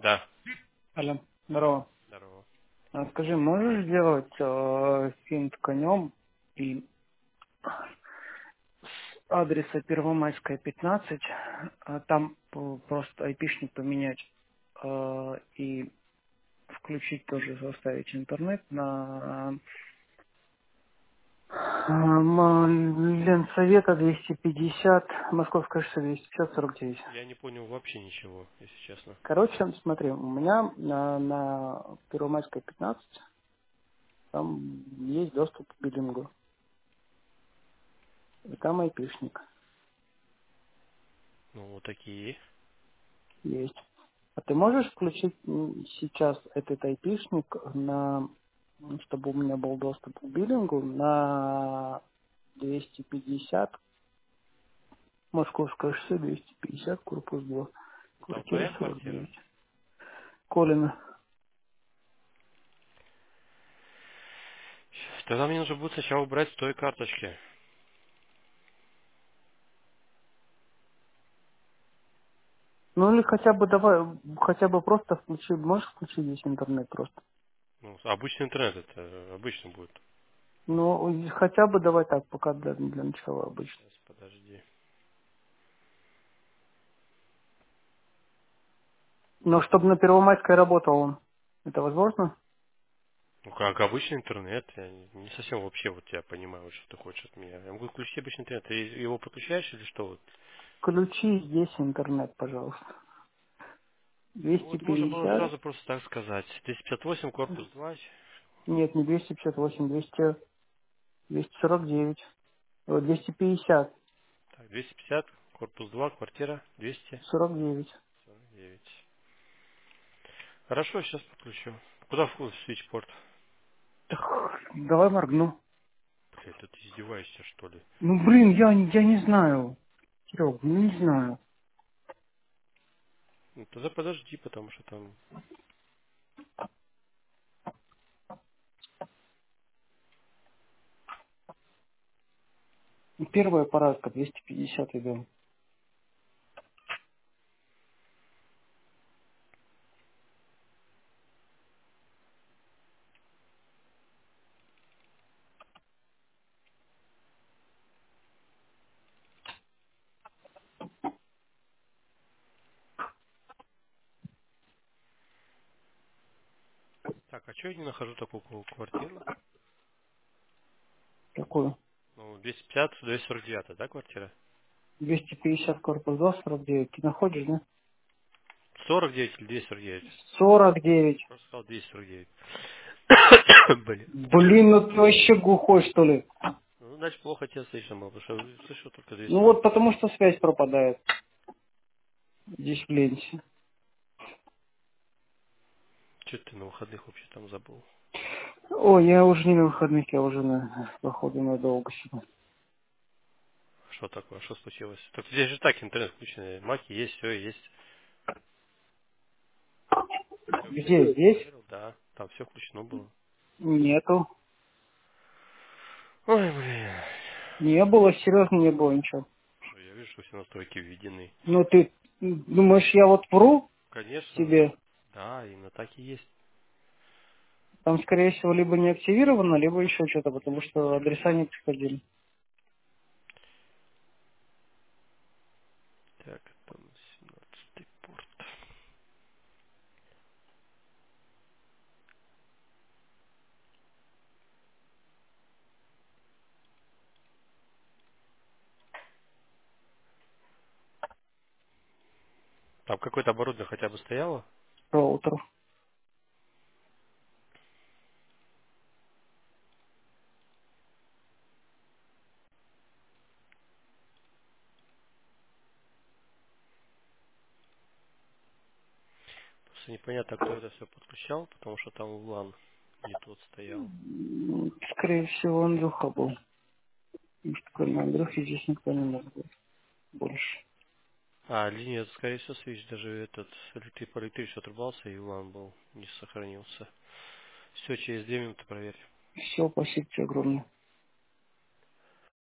Да. Алло, здорово. Здорово. Скажи, можешь сделать финт конем и с адреса Первомайская, 15, там просто айпишник поменять и включить тоже, заставить интернет на Ленсовета 250, Московская шоссе 250, 49. Я не понял вообще ничего, если честно. Короче, смотри, у меня на Первомайской 15 там есть доступ к биллингу, и там айпишник Ну, вот такие. есть. А ты можешь включить сейчас этот айпишник на, чтобы у меня был доступ к биллингу на 250, Московское шоссе 250, корпус 2, Там квартира твоя квартира? 49. Колина. Тогда мне нужно будет сначала убрать с той карточки. Ну или хотя бы давай, хотя бы просто включи, можешь включить здесь интернет просто. Ну, обычный интернет это обычно будет. Ну, и хотя бы давай так, пока для начала обычно. Сейчас, подожди. Но чтобы на Первомайской работал он. Это возможно? Ну, как обычный интернет, я не совсем вообще вот тебя понимаю, вот что ты хочешь от меня. Я могу включить обычный интернет. Ты его подключаешь или что? Вот? Включи здесь интернет, пожалуйста. Ну, вот можно было 250. сразу просто так сказать. 258, корпус 2. Нет, не 258, 200, 249. 250, Так, 250, корпус 2, квартира 249. 49. Хорошо, сейчас подключу. Куда вход в свитчпорт? Так, давай моргну. Блядь, да ты издеваешься, что ли? Ну, блин, я не знаю. Серег, ну не знаю. Ну, тогда подожди, потому что там... Первая парадка, 250 идем. Так, а что я не нахожу такую квартиру? Какую? Ну, 250, 249, да, квартира? 250 корпус 2, 49. Ты находишь, да? 49 или 249? 49. Просто сказал 249. Блин. Блин, ну ты вообще глухой, что ли? Ну, значит, плохо тебя слышно было, потому что слышал только Ну 249. вот потому что связь пропадает. Здесь в ленте. Что ты на выходных вообще там забыл? Ой, я уже не на выходных, я уже на, походу, надолго сегодня. Что такое? Что случилось? Так здесь же так интернет включенный. Маки есть, все есть. Все Где? Здесь? проверил, да. Там все включено было. Нету. Ой, блин. Не было, серьезно не было ничего. Что, я вижу, что все настройки введены. Ну ты думаешь, я вот вру Конечно, тебе? да, именно так и есть. Там, скорее всего, либо не активировано, либо еще что-то, потому Нет, что адреса не приходили. так, это у нас 17 порт. Там какое-то оборудование хотя бы стояло? Роутер. Просто непонятно, кто это все подключал, потому что там LAN не тот стоял. Скорее всего, Андрюха был. Потому что кроме Андрюхи здесь никто не может быть больше. А, линия, скорее всего, свич, даже этот по электричеству отрубался, и LAN был, не сохранился. Все, через 2 минуты проверь. Все, спасибо тебе огромное.